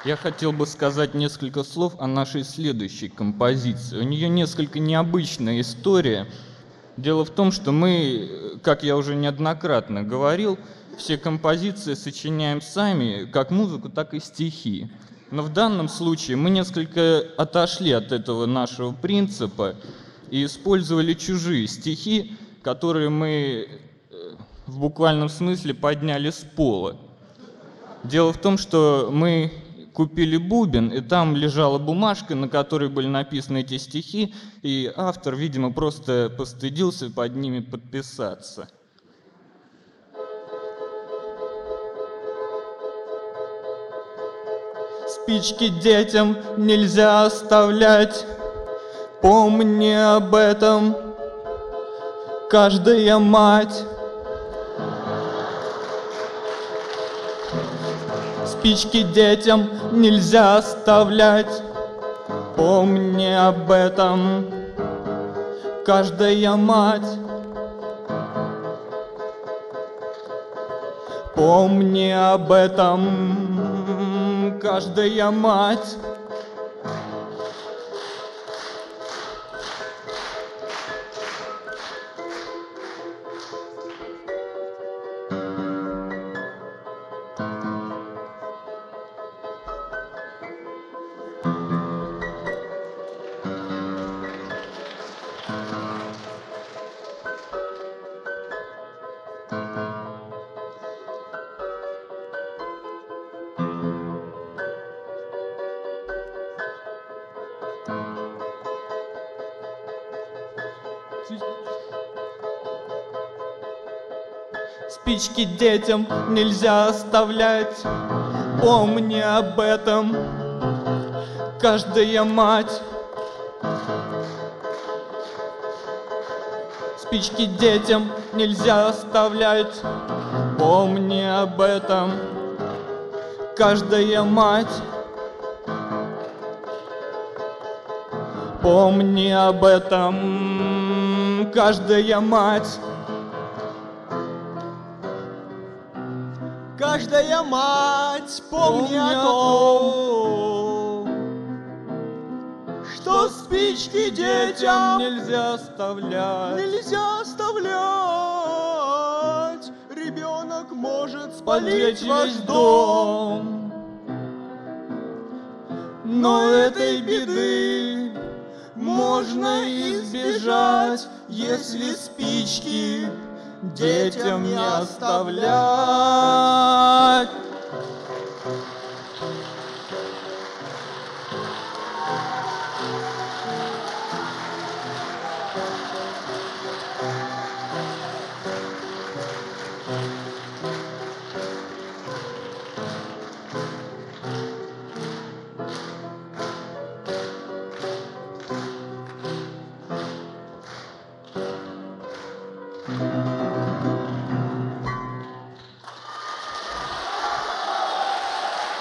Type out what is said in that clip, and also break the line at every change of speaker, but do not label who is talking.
Я хотел бы сказать несколько слов о нашей следующей композиции. У нее несколько необычная история. Дело в том, что мы, как я уже неоднократно говорил, все композиции сочиняем сами, как музыку, так и стихи. Но в данном случае мы несколько отошли от этого нашего принципа и использовали чужие стихи, которые мы в буквальном смысле подняли с пола. Дело в том, что мы купили бубен, и там лежала бумажка, на которой были написаны эти стихи, и автор, видимо, просто постыдился под ними подписаться. Спички детям нельзя оставлять, помни об этом, каждая мать. Спички детям нельзя оставлять, помни об этом, каждая мать. Помни об этом, каждая мать. Спички детям нельзя оставлять, помни об этом, каждая мать. Спички детям нельзя оставлять, помни об этом, каждая мать. Помни об этом, каждая мать.
Каждая мать, помни о том, что спички детям
нельзя оставлять.
нельзя оставлять. Ребенок может спалить ваш дом. Но этой беды можно избежать, если спички детям не оставлять.